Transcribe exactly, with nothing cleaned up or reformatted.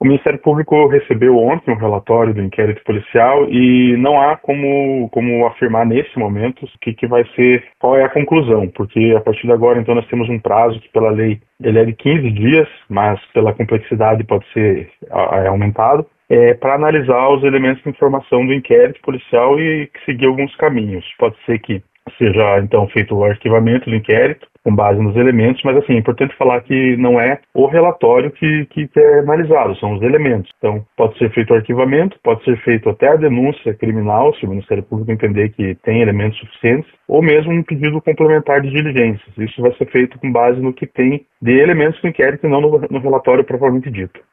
O Ministério Público recebeu ontem um relatório do inquérito policial e não há como, como afirmar nesse momento o que, que vai ser, qual é a conclusão, porque a partir de agora, então, nós temos um prazo que pela lei ele é de quinze dias, mas pela complexidade pode ser é, aumentado, é, para analisar os elementos de informação do inquérito policial e seguir alguns caminhos. Pode ser que seja, então, feito o arquivamento do inquérito, com base nos elementos, mas, assim, é importante falar que não é o relatório que, que, que é analisado, são os elementos. Então, pode ser feito o arquivamento, pode ser feito até a denúncia criminal, se o Ministério Público entender que tem elementos suficientes, ou mesmo um pedido complementar de diligências. Isso vai ser feito com base no que tem de elementos do inquérito e não no, no relatório propriamente dito.